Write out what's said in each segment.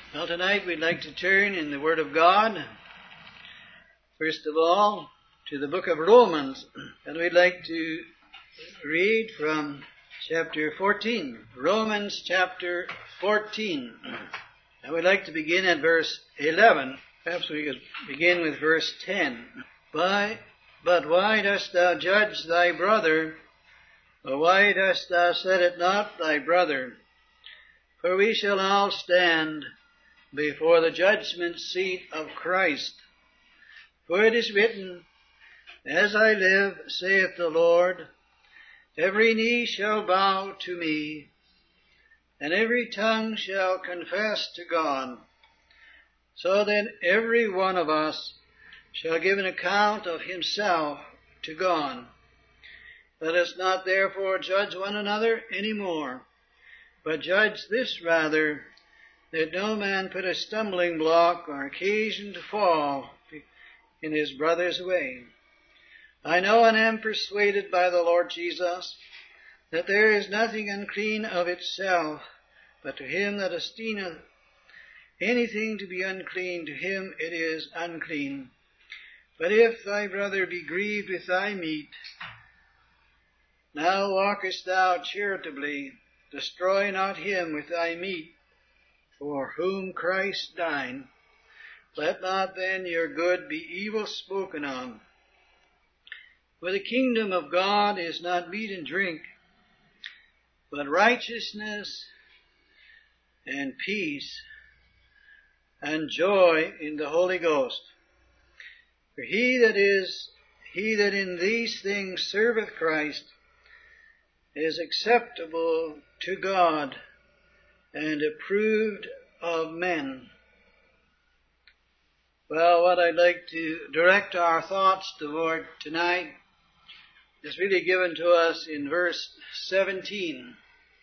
Well, tonight we'd like to turn in the Word of God, first of all, to the book of Romans. And we'd like to read from chapter 14. Romans chapter 14. And we'd like to begin at verse 11. Perhaps we could begin with verse 10. But why dost thou judge thy brother? Or why dost thou set it not thy brother? For we shall all stand before the judgment seat of Christ. For it is written, As I live, saith the Lord, every knee shall bow to me, and every tongue shall confess to God. So then every one of us shall give an account of himself to God. Let us not therefore judge one another any more, but judge this rather, that no man put a stumbling block or occasion to fall in his brother's way. I know and am persuaded by the Lord Jesus that there is nothing unclean of itself, but to him that esteemeth anything to be unclean, to him it is unclean. But if thy brother be grieved with thy meat, now walkest thou charitably, destroy not him with thy meat, for whom Christ died. Let not then your good be evil spoken of. For the kingdom of God is not meat and drink, but righteousness and peace and joy in the Holy Ghost. For he that in these things serveth Christ is acceptable to God and approved of men. Well, what I'd like to direct our thoughts toward tonight is really given to us in verse 17.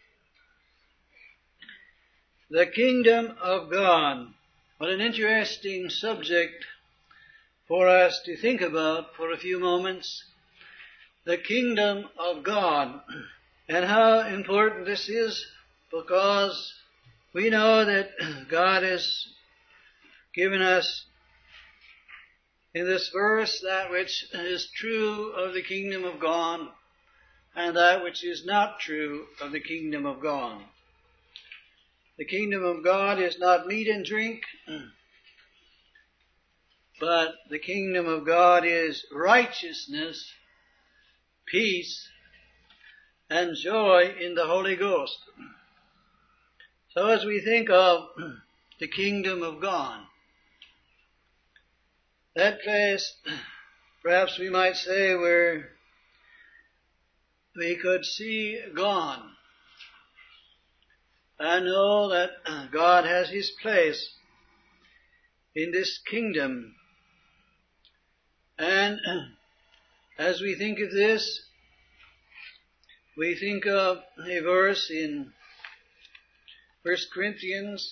The kingdom of God. What an interesting subject for us to think about for a few moments. The kingdom of God. And how important this is, because we know that God has given us in this verse that which is true of the kingdom of God and that which is not true of the kingdom of God. The kingdom of God is not meat and drink, but the kingdom of God is righteousness, peace, and joy in the Holy Ghost. So as we think of the kingdom of God, that place, perhaps we might say, where we could see God and know that God has his place in this kingdom. And as we think of this, we think of a verse in 1 Corinthians,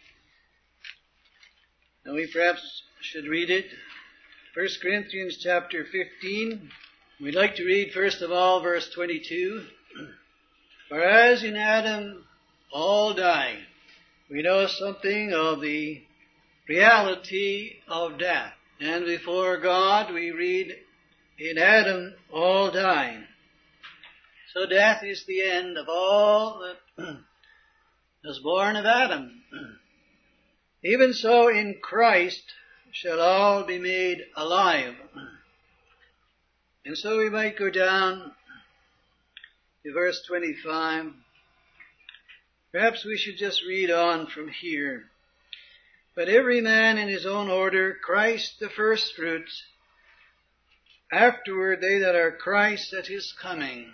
and we perhaps should read it. 1 Corinthians chapter 15. We'd like to read first of all verse 22. For as in Adam all die. We know something of the reality of death. And before God we read, in Adam all die. So death is the end of all that was born of Adam. Even so in Christ shall all be made alive. And so we might go down to verse 25. Perhaps we should just read on from here. But every man in his own order, Christ the firstfruits, afterward they that are Christ at his coming.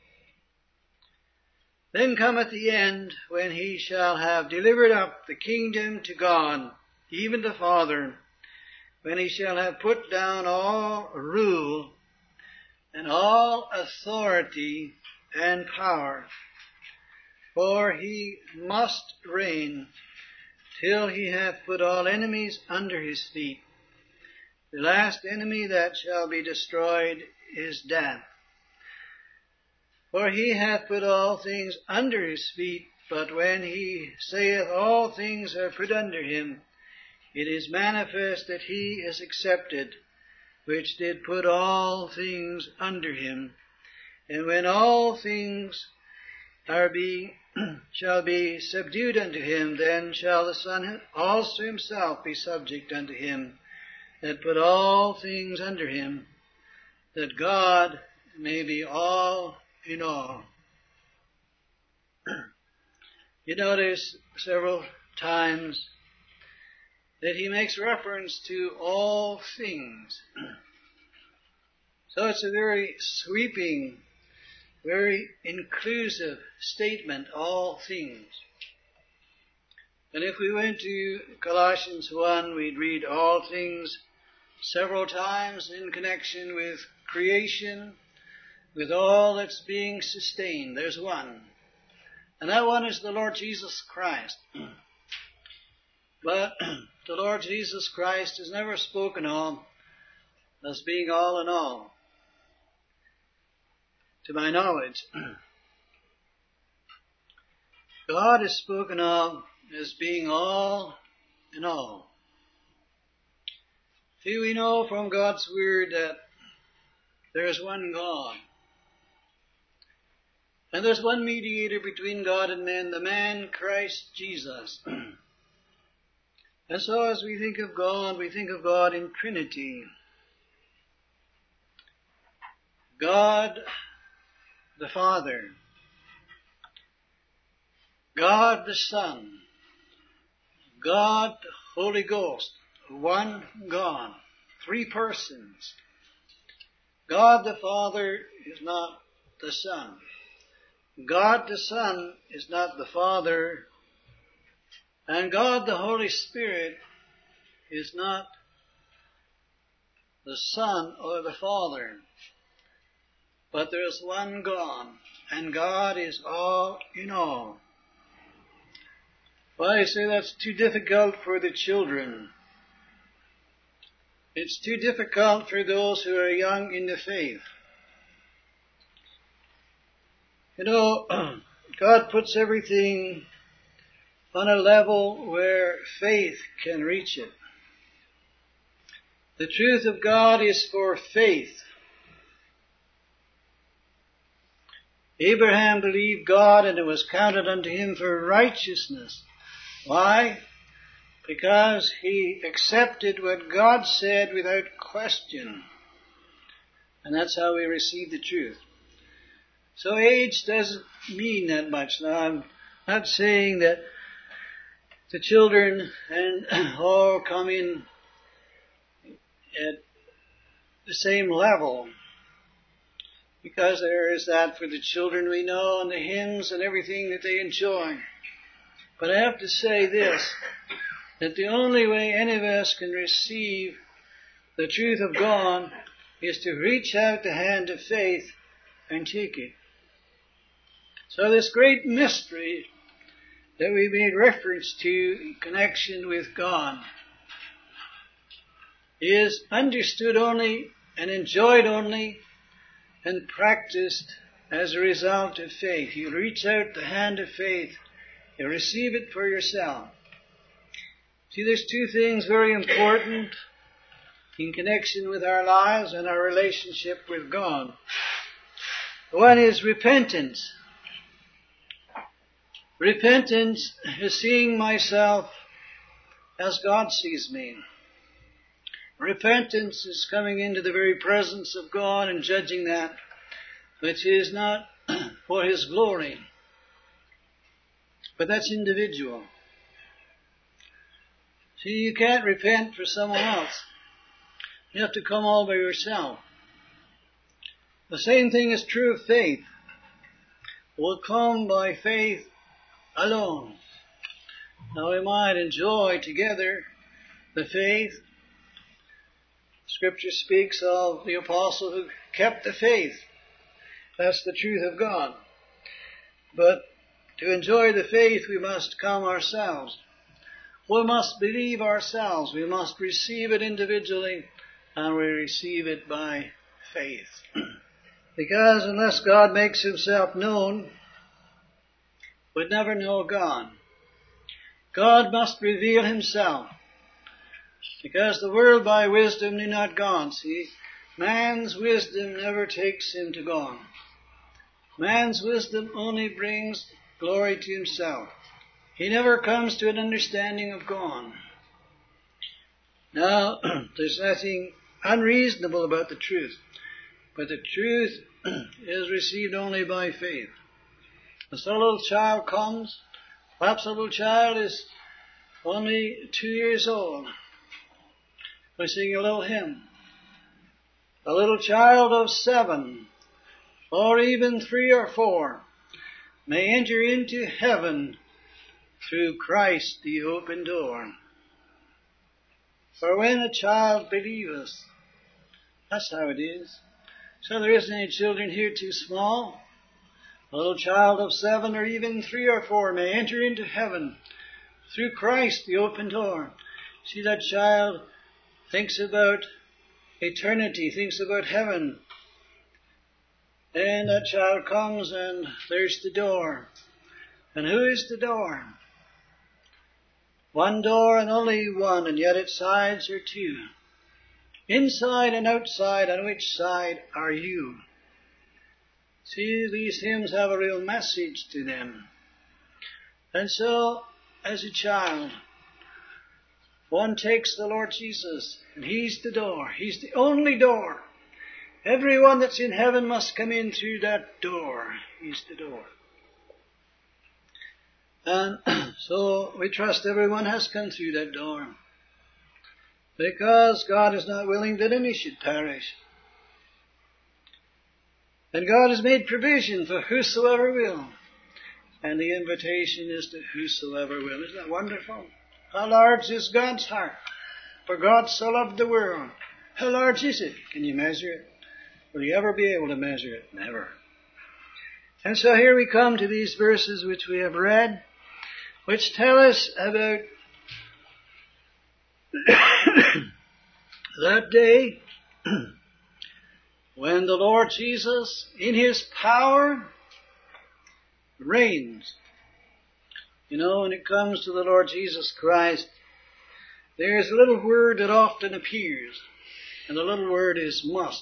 Then cometh the end, when he shall have delivered up the kingdom to God, even the Father, when he shall have put down all rule and all authority and power. For he must reign till he hath put all enemies under his feet. The last enemy that shall be destroyed is death. For he hath put all things under his feet. But when he saith all things are put under him, it is manifest that he is accepted, which did put all things under him. And when all things shall be subdued unto him, then shall the Son also himself be subject unto him, that put all things under him, that God may be all in all. You notice several times that he makes reference to all things. So it's a very sweeping, very inclusive statement, all things. And if we went to Colossians 1, we'd read all things several times in connection with creation, with all that's being sustained. There's one. And that one is the Lord Jesus Christ. But the Lord Jesus Christ is never spoken of as being all in all, to my knowledge. God is spoken of as being all in all. See, we know from God's Word that there is one God. And there's one mediator between God and men, the man Christ Jesus. And so as we think of God in Trinity. God the Father, God the Son, God the Holy Ghost, one God, three persons. God the Father is not the Son. God the Son is not the Father. And God the Holy Spirit is not the Son or the Father. But there is one God, and God is all in all. Well, I say that's too difficult for the children. It's too difficult for those who are young in the faith. You know, God puts everything on a level where faith can reach it. The truth of God is for faith. Abraham believed God, and it was counted unto him for righteousness. Why? Because he accepted what God said without question. And that's how we receive the truth. So age doesn't mean that much. Now, I'm not saying that the children and all come in at the same level. Because there is that for the children we know, and the hymns and everything that they enjoy. But I have to say this, that the only way any of us can receive the truth of God is to reach out the hand of faith and take it. So this great mystery that we made reference to in connection with God is understood only and enjoyed only and practiced as a result of faith. You reach out the hand of faith, you receive it for yourself. See, there's two things very important in connection with our lives and our relationship with God. One is repentance. Repentance is seeing myself as God sees me. Repentance is coming into the very presence of God and judging that which is not for His glory. But that's individual. See, you can't repent for someone else. You have to come all by yourself. The same thing is true of faith. We'll come by faith alone. Now we might enjoy together the faith. Scripture speaks of the apostle who kept the faith. That's the truth of God. But to enjoy the faith, we must come ourselves. We must believe ourselves. We must receive it individually, and we receive it by faith. Because unless God makes Himself known, would never know God. God must reveal himself, because the world by wisdom knew not God. See, man's wisdom never takes him to God. Man's wisdom only brings glory to himself. He never comes to an understanding of God. Now, there's nothing unreasonable about the truth, but the truth is received only by faith. As a little child comes, perhaps a little child is only 2 years old. We sing a little hymn. A little child of 7, or even 3 or 4, may enter into heaven through Christ the open door. For when a child believeth, that's how it is. So there isn't any children here too small. A little child of 7 or even 3 or 4 may enter into heaven through Christ the open door. See, that child thinks about eternity, thinks about heaven. And that child comes and there's the door. And who is the door? One door and only one, and yet its sides are 2. Inside and outside, on which side are you? See, these hymns have a real message to them. And so, as a child, one takes the Lord Jesus, and he's the door. He's the only door. Everyone that's in heaven must come in through that door. He's the door. And so we trust everyone has come through that door, because God is not willing that any should perish. And God has made provision for whosoever will. And the invitation is to whosoever will. Isn't that wonderful? How large is God's heart? For God so loved the world. How large is it? Can you measure it? Will you ever be able to measure it? Never. And so here we come to these verses which we have read, which tell us about that day when the Lord Jesus, in his power, reigns. You know, when it comes to the Lord Jesus Christ, there's a little word that often appears, and the little word is must.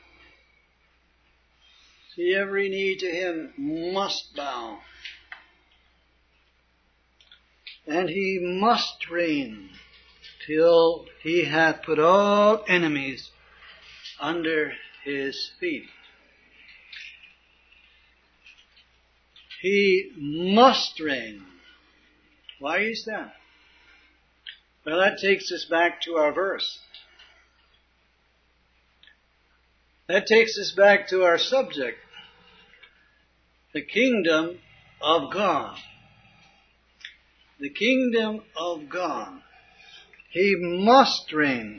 See, every knee to him must bow. And he must reign till he hath put all enemies under his feet. He must reign. Why is that? Well, that takes us back to our verse. That takes us back to our subject. The kingdom of God. The kingdom of God. He must reign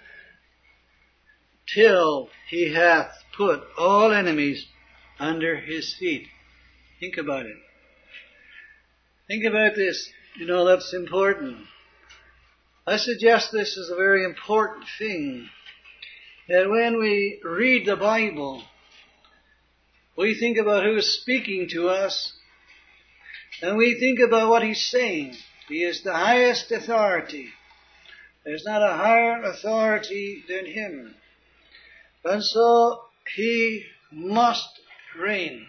till he hath put all enemies under his feet. Think about it. Think about this. You know, that's important. I suggest this is a very important thing. That when we read the Bible, we think about who is speaking to us, and we think about what he's saying. He is the highest authority. There's not a higher authority than him. And so he must reign.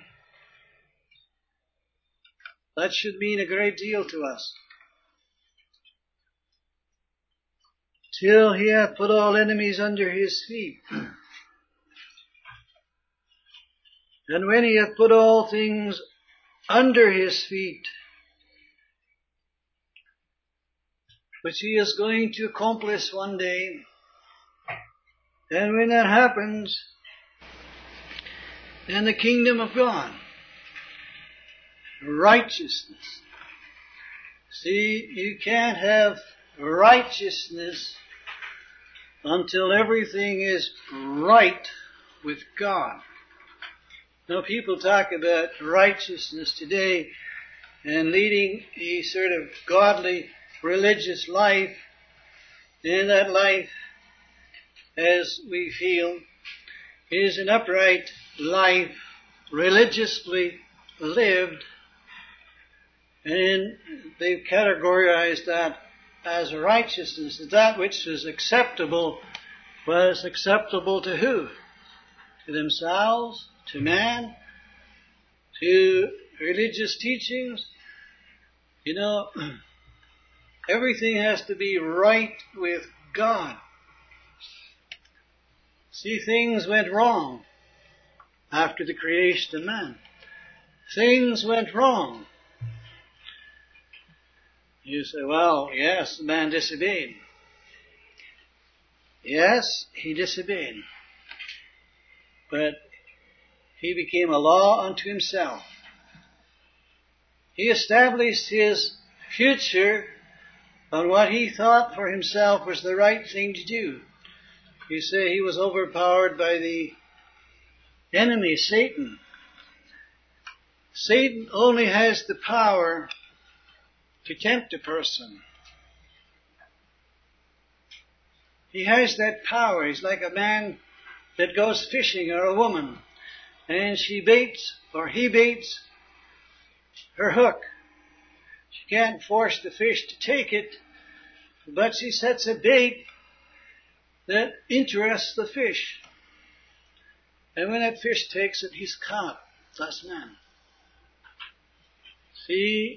That should mean a great deal to us. Till he hath put all enemies under his feet. And when he hath put all things under his feet, which he is going to accomplish one day, and when that happens, then the kingdom of God, righteousness. See, you can't have righteousness until everything is right with God. Now, people talk about righteousness today and leading a sort of godly, religious life, and that life, as we feel, is an upright life, religiously lived. And they've categorized that as righteousness, that which was acceptable to who? To themselves, to man, to religious teachings. You know, everything has to be right with God. See, things went wrong after the creation of man. Things went wrong. You say, well, yes, the man disobeyed. Yes, he disobeyed. But he became a law unto himself. He established his future on what he thought for himself was the right thing to do. You say he was overpowered by the enemy, Satan. Satan only has the power to tempt a person. He has that power. He's like a man that goes fishing, or a woman, and she baits, or he baits her hook. She can't force the fish to take it, but she sets a bait that interests the fish. And when that fish takes it, he's caught. That's man. See,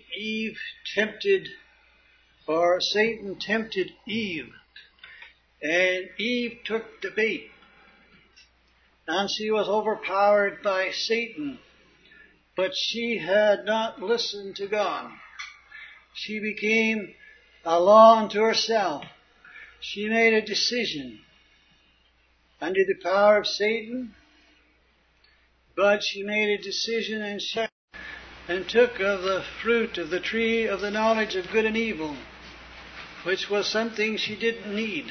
Satan tempted Eve, and Eve took the bait, and she was overpowered by Satan, but she had not listened to God. She became a law unto herself. She made a decision under the power of Satan, but she made a decision and took of the fruit of the tree of the knowledge of good and evil, which was something she didn't need.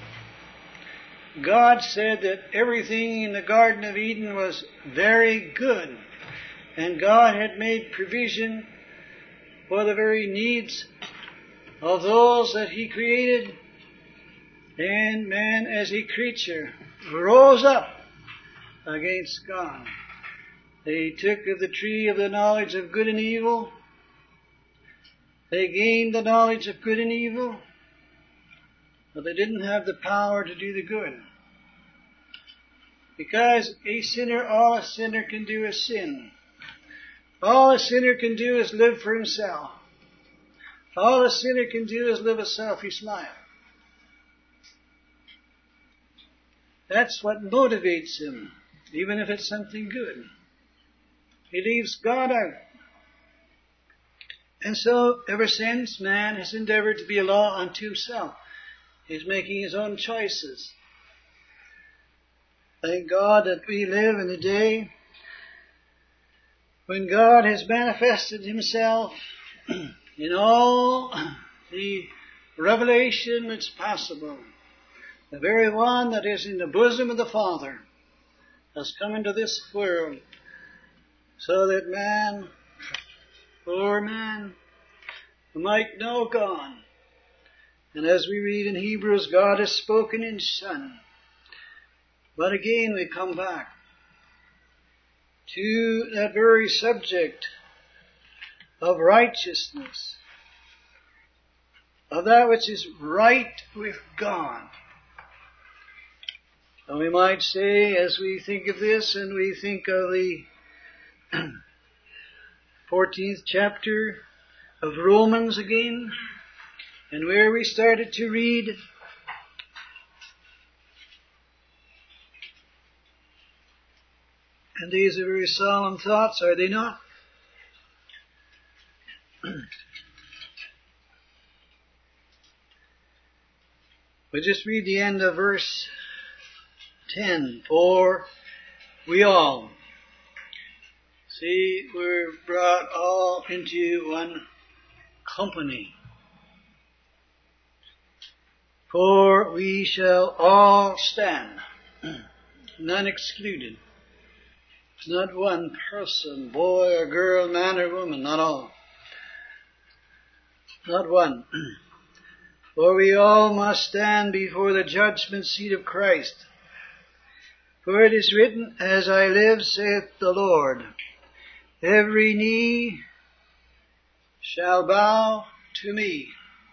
God said that everything in the Garden of Eden was very good, and God had made provision for the very needs of those that He created, and man as a creature rose up against God. They took of the tree of the knowledge of good and evil. They gained the knowledge of good and evil, but they didn't have the power to do the good. Because all a sinner can do is sin. All a sinner can do is live for himself. All a sinner can do is live a selfish life. That's what motivates him, even if it's something good. He leaves God out. And so, ever since, man has endeavored to be a law unto himself. He's making his own choices. Thank God that we live in a day when God has manifested Himself in all the revelation that's possible. The very one that is in the bosom of the Father has come into this world so that man, poor man, might know God. And as we read in Hebrews, God has spoken in Son. But again we come back to that very subject of righteousness, of that which is right with God. And we might say, as we think of this, and we think of the 14th chapter of Romans again, and where we started to read, and these are very solemn thoughts, are they not? We just read the end of verse 10. For we all, see, we're brought all into one company. For we shall all stand, none excluded. Not one person, boy or girl, man or woman, not all. Not one. For we all must stand before the judgment seat of Christ. For it is written, As I live, saith the Lord, every knee shall bow to me,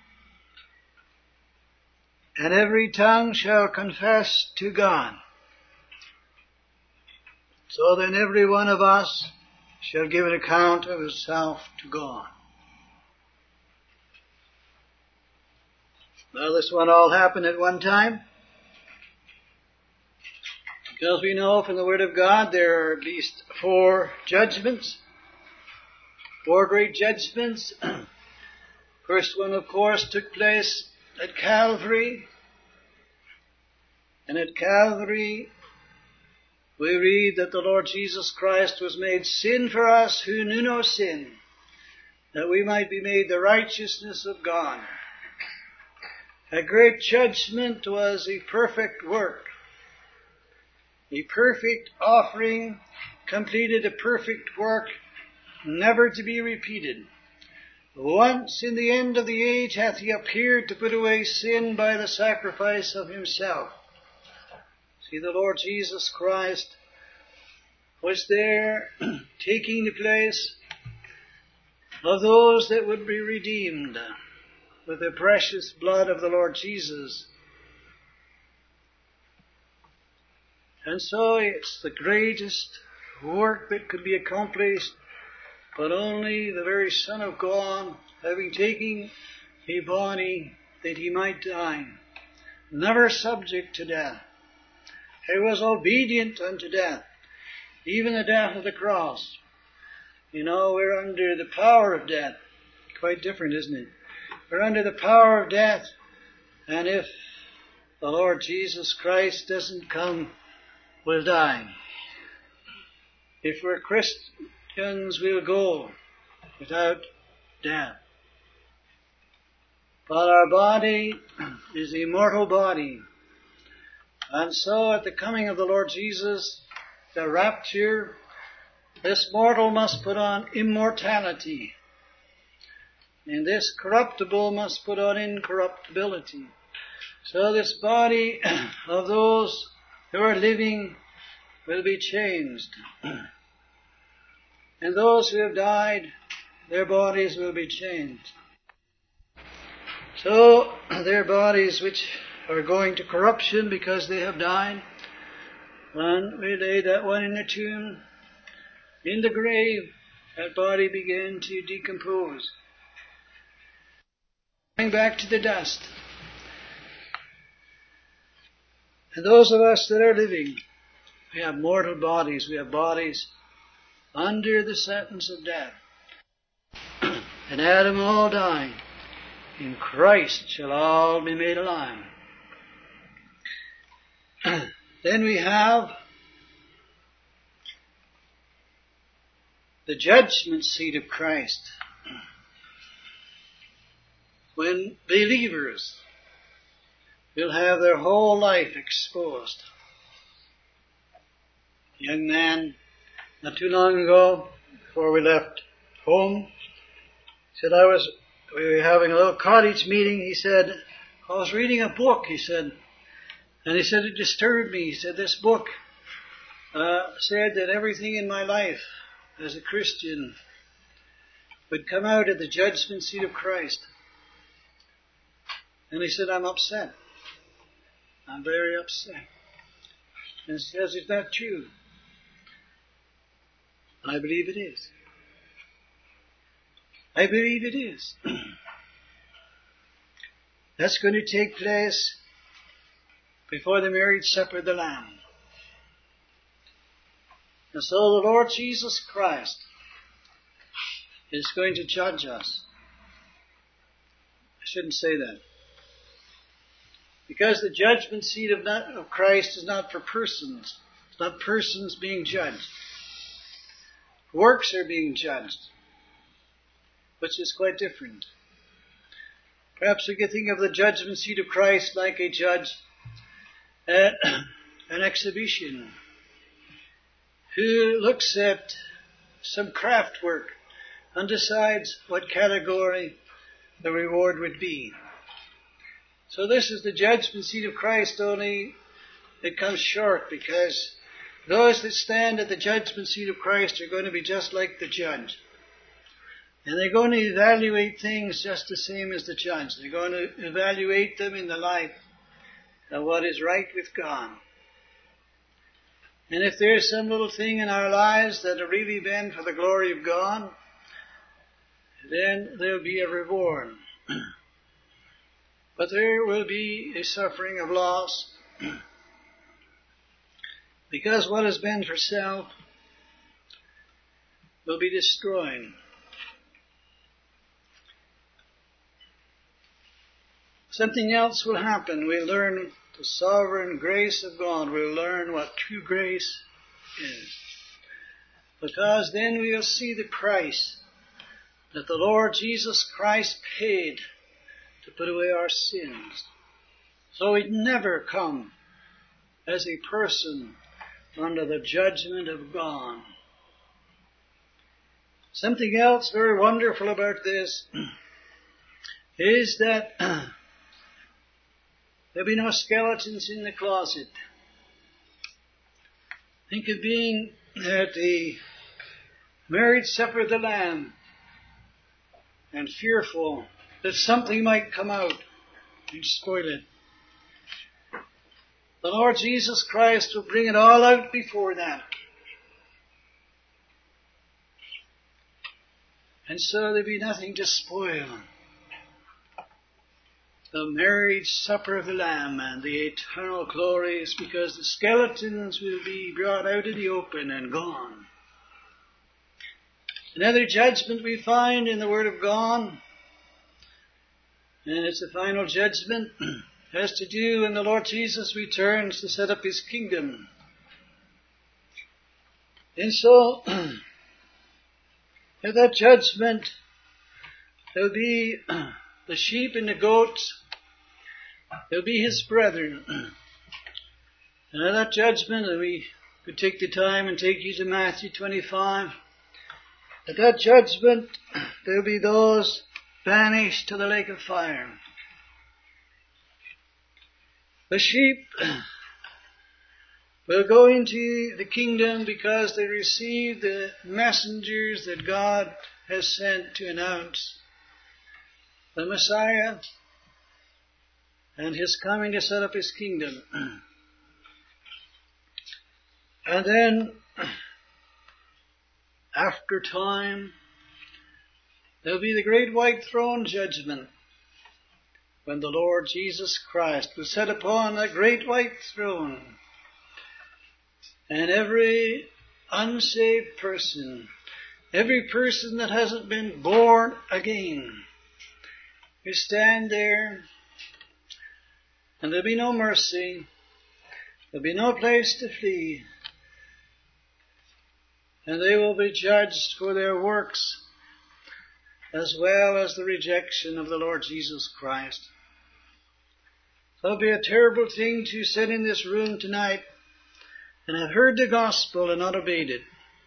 and every tongue shall confess to God. So then every one of us shall give an account of himself to God. Now this won't all happen at one time, because we know from the Word of God there are at least 4 judgments, 4 great judgments. First one, of course, took place at Calvary. And at Calvary we read that the Lord Jesus Christ was made sin for us who knew no sin, that we might be made the righteousness of God. A great judgment was a perfect work. A perfect offering completed a perfect work, never to be repeated. Once in the end of the age hath he appeared to put away sin by the sacrifice of himself. See, the Lord Jesus Christ was there taking the place of those that would be redeemed with the precious blood of the Lord Jesus. And so it's the greatest work that could be accomplished, but only the very Son of God, having taken a body that he might die, never subject to death. He was obedient unto death, even the death of the cross. You know, we're under the power of death. Quite different, isn't it? We're under the power of death, and if the Lord Jesus Christ doesn't come, we'll die. If we're Christians, we'll go without death. But our body is the immortal body. And so at the coming of the Lord Jesus, the rapture, this mortal must put on immortality. And this corruptible must put on incorruptibility. So this body of those who are living will be changed. And those who have died, their bodies will be changed. So their bodies which are going to corruption because they have died, and we lay that one in the tomb, in the grave, that body began to decompose, going back to the dust. And those of us that are living, we have mortal bodies, we have bodies under the sentence of death. And Adam all died. In Christ shall all be made alive. Then we have the judgment seat of Christ, when believers will have their whole life exposed. A young man, not too long ago, before we left home, said we were having a little cottage meeting. He said, I was reading a book, he said, and he said it disturbed me. He said this book said that everything in my life as a Christian would come out at the judgment seat of Christ. And he said, I'm upset. I'm very upset. And he says, is that true? I believe it is. I believe it is. That's going to take place before the marriage supper of the Lamb. And so the Lord Jesus Christ is going to judge us. I shouldn't say that. Because the judgment seat of Christ is not for persons. It's not persons being judged. Works are being judged, which is quite different. Perhaps we could think of the judgment seat of Christ like a judge at an exhibition who looks at some craft work and decides what category the reward would be. So this is the judgment seat of Christ, only it comes short, because those that stand at the judgment seat of Christ are going to be just like the judge. And they're going to evaluate things just the same as the judge. They're going to evaluate them in the light of what is right with God. And if there's some little thing in our lives that have really been for the glory of God, then there'll be a reward. But there will be a suffering of loss, because what has been for self will be destroyed. Something else will happen. We'll learn the sovereign grace of God. We'll learn what true grace is. Because then we'll see the price that the Lord Jesus Christ paid to put away our sins. So he'd never come as a person under the judgment of God. Something else very wonderful about this is that there'll be no skeletons in the closet. Think of being at the marriage supper of the Lamb and fearful that something might come out and spoil it. The Lord Jesus Christ will bring it all out before that. And so there'll be nothing to spoil the marriage supper of the Lamb and the eternal glories, because the skeletons will be brought out in the open and gone. Another judgment we find in the Word of God, and it's a final judgment, has to do when the Lord Jesus returns to set up His kingdom. And so, at that judgment, there'll be the sheep and the goats, they'll be His brethren. And at that judgment, and we could take the time and take you to Matthew 25, at that judgment, there'll be those banished to the lake of fire. The sheep will go into the kingdom because they receive the messengers that God has sent to announce the Messiah and His coming to set up His kingdom. And then, after time, there'll be the great white throne judgment, when the Lord Jesus Christ will sit upon that great white throne, and every unsaved person, every person that hasn't been born again, will stand there, and there'll be no mercy, there'll be no place to flee, and they will be judged for their works as well as the rejection of the Lord Jesus Christ. It'll be a terrible thing to sit in this room tonight and have heard the gospel and not obeyed it.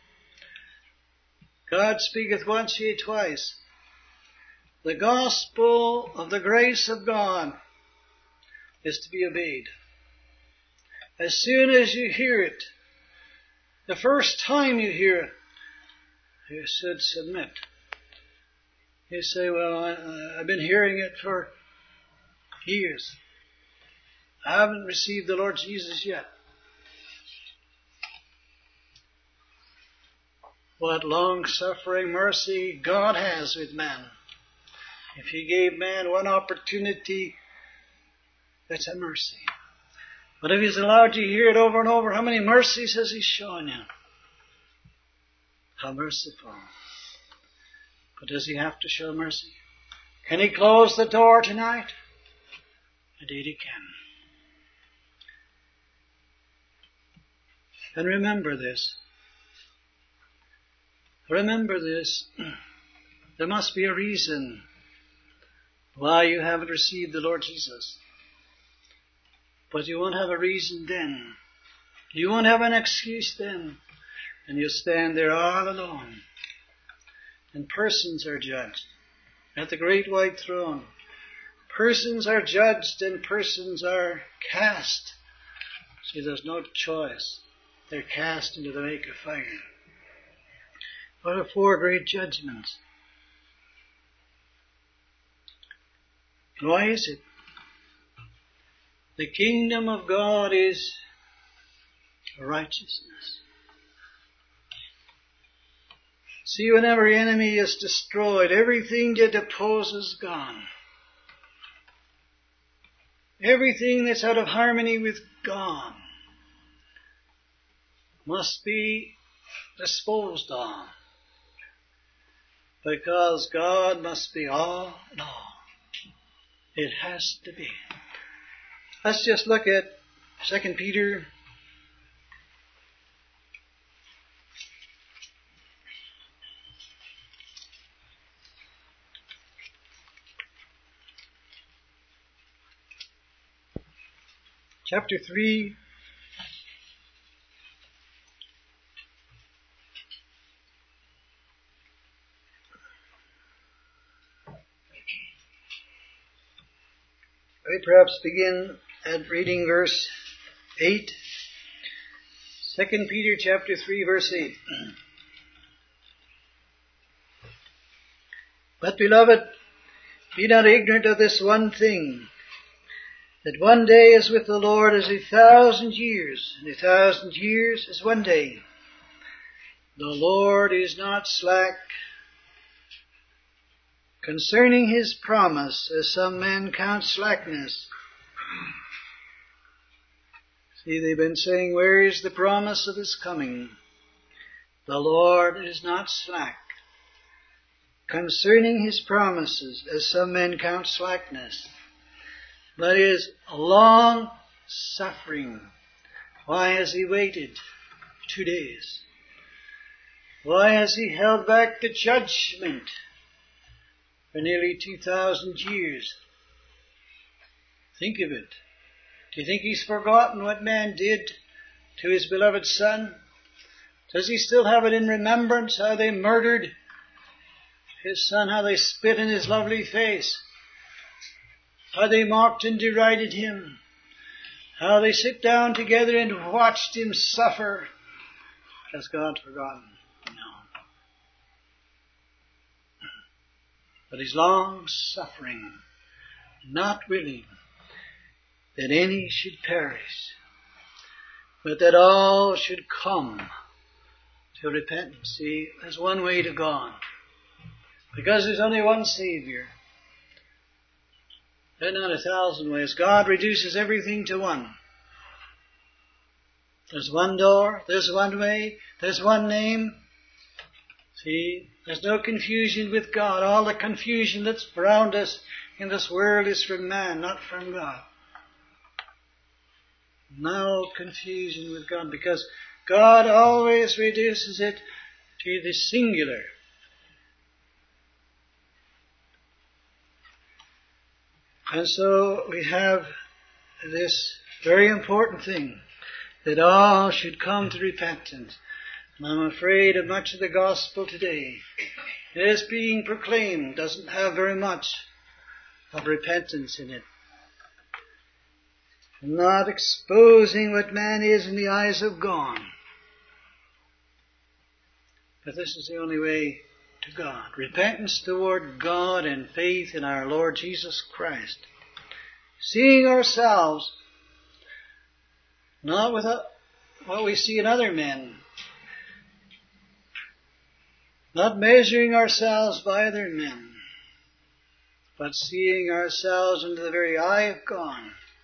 God speaketh once, yea twice. The gospel of the grace of God is to be obeyed. As soon as you hear it, the first time you hear it, you should submit. You say, well, I've been hearing it for years. I haven't received the Lord Jesus yet. What long-suffering mercy God has with man. If He gave man one opportunity, that's a mercy. But if He's allowed you to hear it over and over, how many mercies has He shown you? How merciful. But does He have to show mercy? Can He close the door tonight? Indeed He can. And remember this. Remember this. There must be a reason why you haven't received the Lord Jesus. But you won't have a reason then. You won't have an excuse then. And you'll stand there all alone. And persons are judged at the great white throne. Persons are judged and persons are cast. See, there's no choice. They're cast into the lake of fire. What are four great judgments? Why is it? The kingdom of God is righteousness. See, when every enemy is destroyed, everything that opposes God, everything that's out of harmony with God must be disposed of, because God must be all in all. It has to be. Let's just look at 2 Peter chapter 3. We perhaps begin at reading verse 8. 2 Peter chapter 3 verse 8. But beloved, be not ignorant of this one thing, that one day is with the Lord as 1,000 years, and 1,000 years is one day. The Lord is not slack concerning His promise, as some men count slackness. See, they've been saying, where is the promise of His coming? The Lord is not slack concerning His promises, as some men count slackness, but is long suffering. Why has He waited 2 days? Why has He held back the judgment for nearly 2,000 years? Think of it. Do you think He's forgotten what man did to His beloved Son? Does He still have it in remembrance, how they murdered His Son, how they spit in His lovely face, how they mocked and derided Him, how they sit down together and watched Him suffer? Has God forgotten? No. But He's long suffering, not willing that any should perish, but that all should come to repentance. See, there's one way to God, because there's only one Savior. There's not 1,000 ways. God reduces everything to one. There's one door, there's one way, there's one name. See, there's no confusion with God. All the confusion that's around us in this world is from man, not from God. No confusion with God, because God always reduces it to the singular. And so we have this very important thing, that all should come to repentance. And I'm afraid that much of the gospel today that is being proclaimed doesn't have very much of repentance in it. Not exposing what man is in the eyes of God. But this is the only way to God. Repentance toward God and faith in our Lord Jesus Christ. Seeing ourselves not with what we see in other men. Not measuring ourselves by other men, but seeing ourselves into the very eye of God,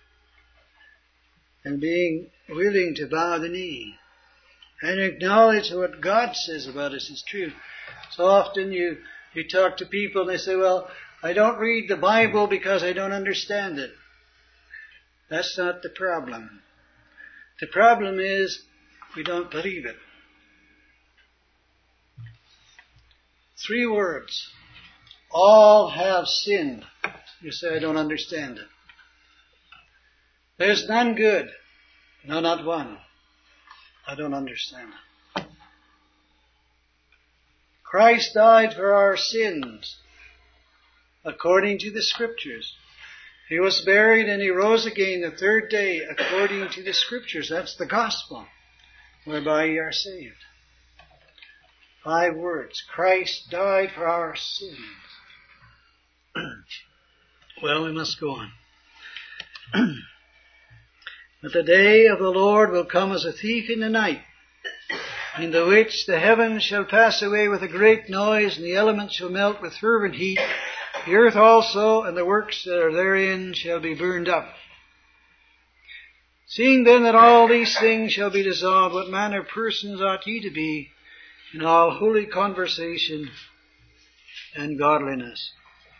and being willing to bow the knee and acknowledge what God says about us is true. So often you talk to people and they say, well, I don't read the Bible because I don't understand it. That's not the problem. The problem is we don't believe it. 3 words. All have sinned. You say, I don't understand it. There's none good. No, not one. I don't understand it. Christ died for our sins, according to the Scriptures. He was buried and He rose again the 3rd day, according to the Scriptures. That's the gospel, whereby ye are saved. 5 words. Christ died for our sins. Well, we must go on. But the day of the Lord will come as a thief in the night, in the which the heavens shall pass away with a great noise, and the elements shall melt with fervent heat. The earth also and the works that are therein shall be burned up. Seeing then that all these things shall be dissolved, what manner of persons ought ye to be in all holy conversation and godliness?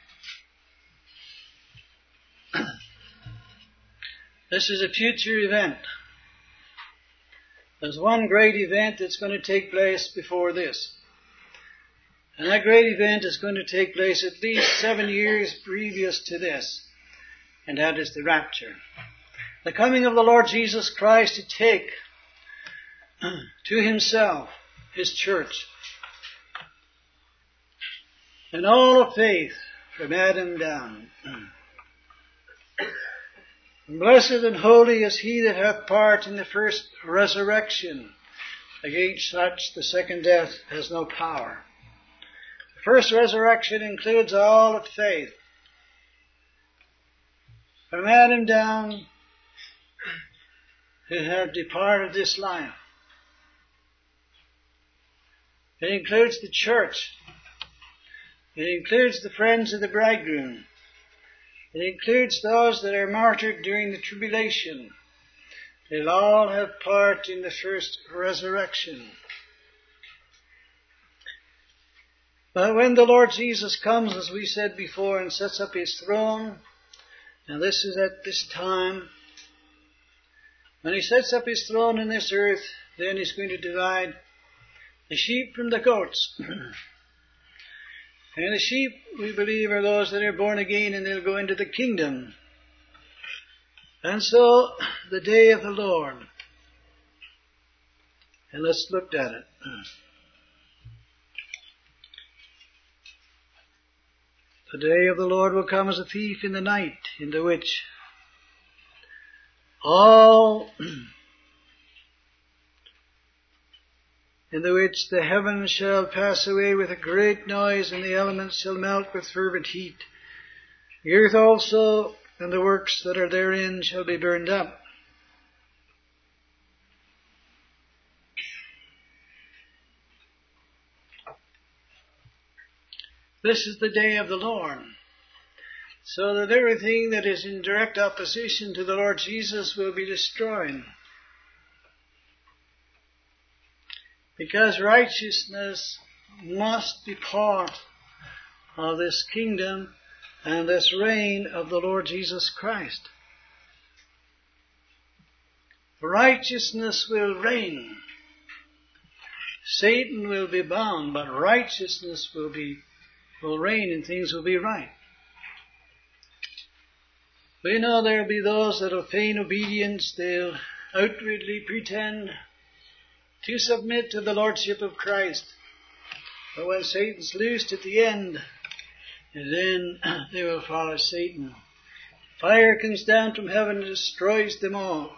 This is a future event. There's one great event that's going to take place before this. And that great event is going to take place at least 7 years previous to this. And that is the rapture. The coming of the Lord Jesus Christ to take to himself his church. And all of faith from Adam down. Blessed and holy is he that hath part in the first resurrection. Against such the second death has no power. The first resurrection includes all of faith. From Adam down, who have departed this life. It includes the church. It includes the friends of the bridegroom. It includes those that are martyred during the tribulation. They'll all have part in the first resurrection. But when the Lord Jesus comes, as we said before, and sets up his throne, and this is at this time, when he sets up his throne in this earth, then he's going to divide the sheep from the goats. And the sheep, we believe, are those that are born again, and they'll go into the kingdom. And so, the day of the Lord. And let's look at it. The day of the Lord will come as a thief in the night, in the which the heavens shall pass away with a great noise, and the elements shall melt with fervent heat. The earth also and the works that are therein shall be burned up. This is the day of the Lord. So that everything that is in direct opposition to the Lord Jesus will be destroyed. Because righteousness must be part of this kingdom and this reign of the Lord Jesus Christ. Righteousness will reign. Satan will be bound, but righteousness will reign and things will be right. We know there will be those that will feign obedience. They'll outwardly pretend to submit to the Lordship of Christ. But when Satan's loosed at the end, then they will follow Satan. Fire comes down from heaven and destroys them all.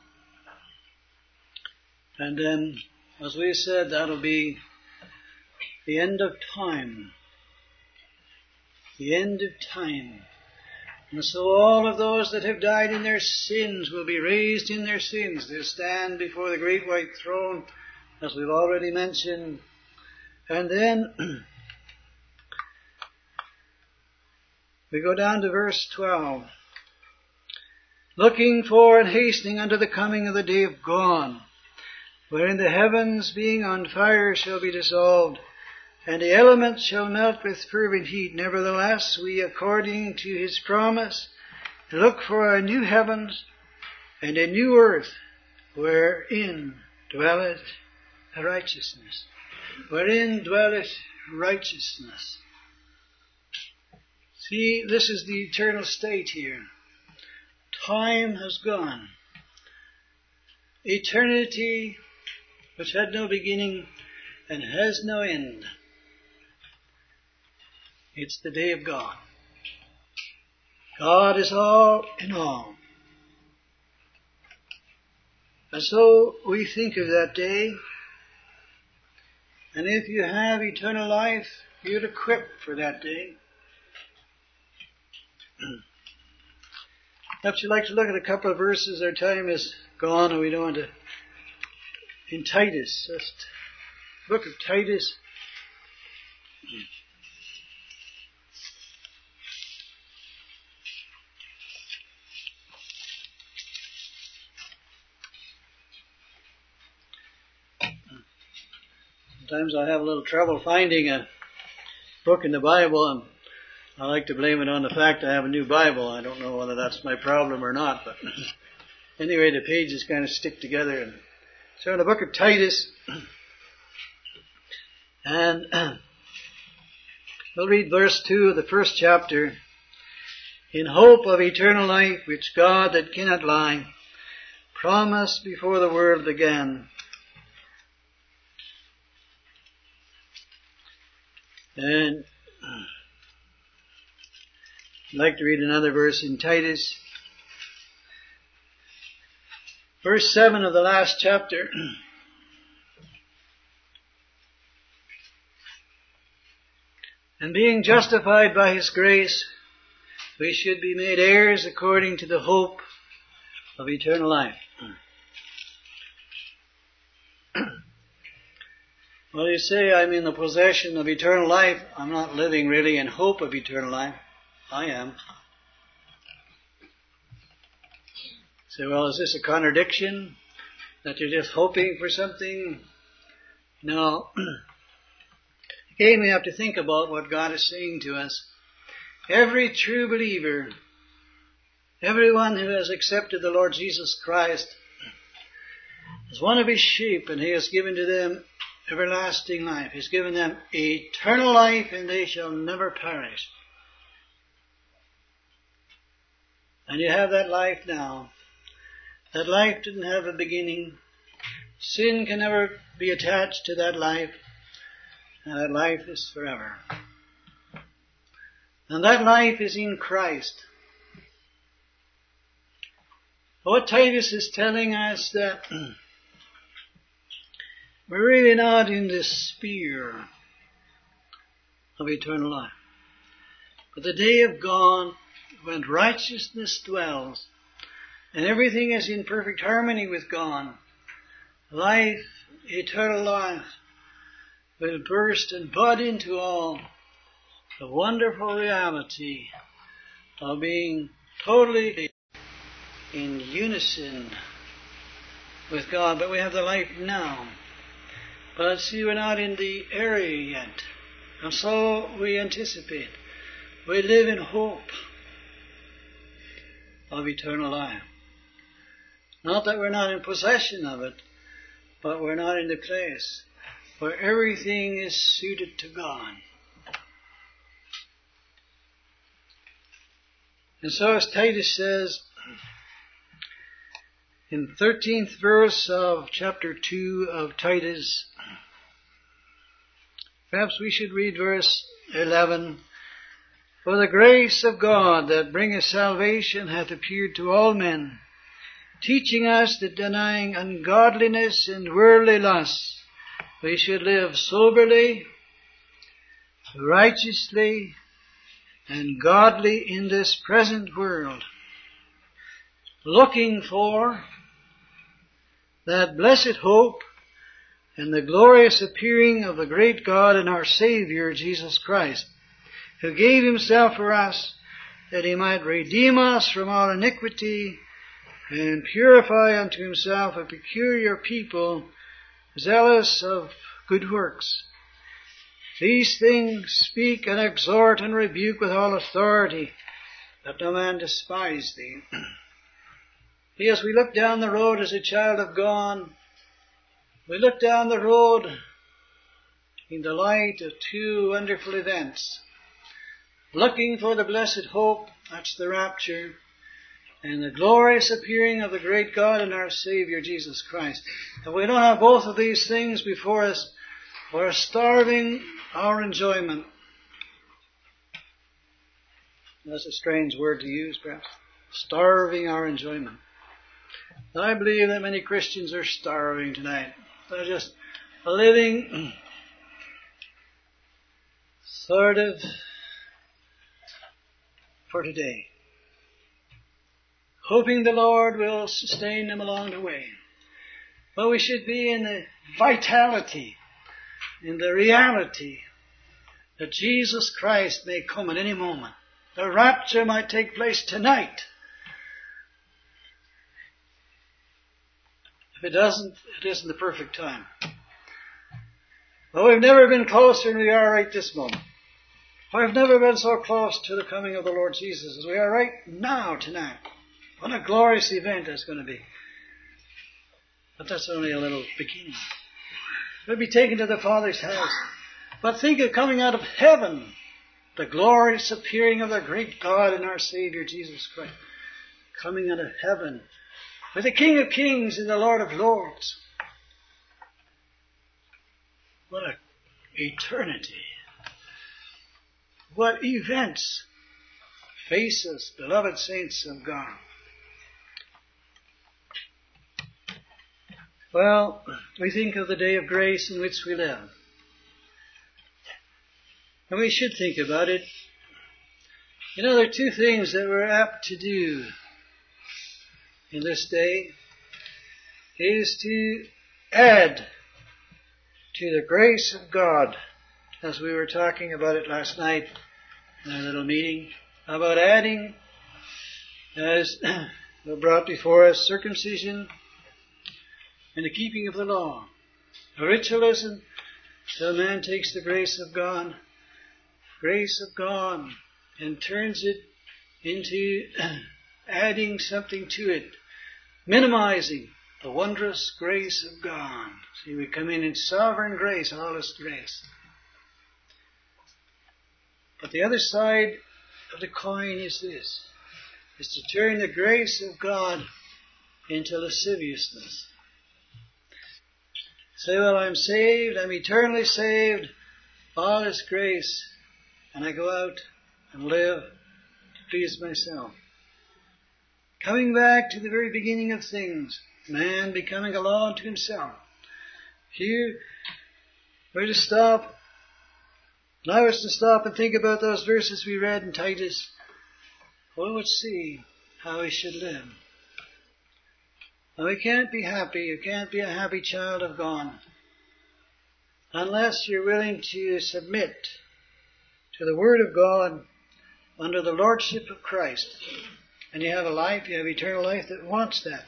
And then, as we said, that'll be the end of time. The end of time. And so all of those that have died in their sins will be raised in their sins. They'll stand before the great white throne, as we've already mentioned. And then we go down to verse 12. Looking for and hastening unto the coming of the day of God, wherein the heavens being on fire shall be dissolved, and the elements shall melt with fervent heat. Nevertheless, we, according to his promise, look for a new heavens and a new earth, wherein dwelleth righteousness. Wherein dwelleth righteousness. See, this is the eternal state here. Time has gone. Eternity, which had no beginning and has no end. It's the day of God. God is all in all. And so we think of that day. And if you have eternal life, you're equipped for that day. Perhaps you'd like to look at a couple of verses. Our time is gone and we don't want to. In Titus, just book of Titus. Sometimes I have a little trouble finding a book in the Bible, and I like to blame it on the fact I have a new Bible. I don't know whether that's my problem or not, but anyway, the pages kind of stick together. And so in the book of Titus, and we'll read verse 2 of the first chapter. In hope of eternal life, which God that cannot lie, promised before the world began. And I'd like to read another verse in Titus. Verse 7 of the last chapter. And being justified by His grace, we should be made heirs according to the hope of eternal life. Well, you say I'm in the possession of eternal life. I'm not living really in hope of eternal life. I am. Say, well, is this a contradiction? That you're just hoping for something? No. Again, we have to think about what God is saying to us. Every true believer, everyone who has accepted the Lord Jesus Christ, is one of His sheep, and He has given to them everlasting life. He's given them eternal life, and they shall never perish. And you have that life now. That life didn't have a beginning. Sin can never be attached to that life. And that life is forever. And that life is in Christ. What Titus is telling us that we're really not in the sphere of eternal life. But the day of God, when righteousness dwells, and everything is in perfect harmony with God, life, eternal life, will burst and bud into all the wonderful reality of being totally in unison with God. But we have the life now. But see, we're not in the area yet. And so we anticipate. We live in hope of eternal life. Not that we're not in possession of it, but we're not in the place where everything is suited to God. And so as Titus says, in 13th verse of chapter 2 of Titus, perhaps we should read verse 11. For the grace of God that bringeth salvation hath appeared to all men, teaching us that denying ungodliness and worldly lusts, we should live soberly, righteously, and godly in this present world, looking for that blessed hope and the glorious appearing of the great God and our Savior, Jesus Christ, who gave Himself for us, that He might redeem us from all iniquity and purify unto Himself a peculiar people, zealous of good works. These things speak and exhort and rebuke with all authority, that no man despise thee. As we look down the road as a child of God, we look down the road in the light of two wonderful events. Looking for the blessed hope, that's the rapture, and the glorious appearing of the great God and our Savior, Jesus Christ. If we don't have both of these things before us, we're starving our enjoyment. That's a strange word to use, perhaps. Starving our enjoyment. I believe that many Christians are starving tonight. They're just living sort of for today. hoping the Lord will sustain them along the way. But we should be in the vitality, in the reality that Jesus Christ may come at any moment. The rapture might take place tonight. If it doesn't, it isn't the perfect time. But we've never been closer than we are right this moment. We've never been so close to the coming of the Lord Jesus as we are right now, tonight. What a glorious event that's going to be. But that's only a little beginning. We'll be taken to the Father's house. But think of coming out of heaven, the glorious appearing of the great God and our Savior Jesus Christ. Coming out of heaven with the King of Kings and the Lord of Lords. What an eternity. What events face us, beloved saints of God. Well, we think of the day of grace in which we live. And we should think about it. You know, there are two things that we're apt to do in this day. Is to add to the grace of God, as we were talking about it last night in our little meeting, about adding, as brought before us, circumcision and the keeping of the law. Ritualism, so man takes the grace of God, and turns it into adding something to it, minimizing the wondrous grace of God. See, we come in sovereign grace, all His grace. But the other side of the coin is this, is to turn the grace of God into lasciviousness. Say, well, I'm saved, I'm eternally saved, all His grace, and I go out and live to please myself. Coming back to the very beginning of things, man becoming a law unto himself. Here, we're to stop. And I was to stop and think about those verses we read in Titus. We would see how we should live. Now, we can't be happy. You can't be a happy child of God unless you're willing to submit to the Word of God under the Lordship of Christ. And you have a life, you have eternal life that wants that.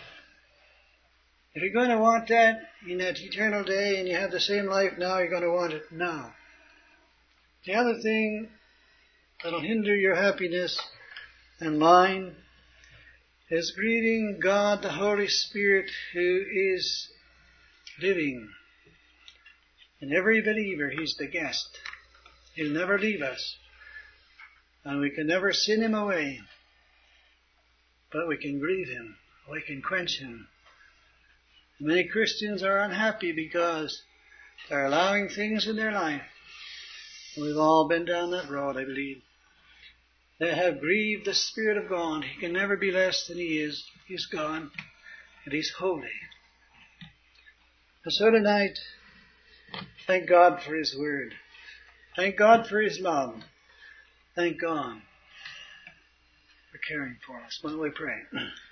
If you're going to want that in that eternal day and you have the same life now, you're going to want it now. The other thing that'll hinder your happiness and mine is grieving God, the Holy Spirit, who is living in every believer. He's the guest. He'll never leave us. And we can never sin Him away. But we can grieve Him. We can quench Him. Many Christians are unhappy because they're allowing things in their life. We've all been down that road, I believe. They have grieved the Spirit of God. He can never be less than He is. He's God, and He's holy. And so tonight, thank God for His Word. Thank God for His love. Thank God for caring for us. Why don't we pray?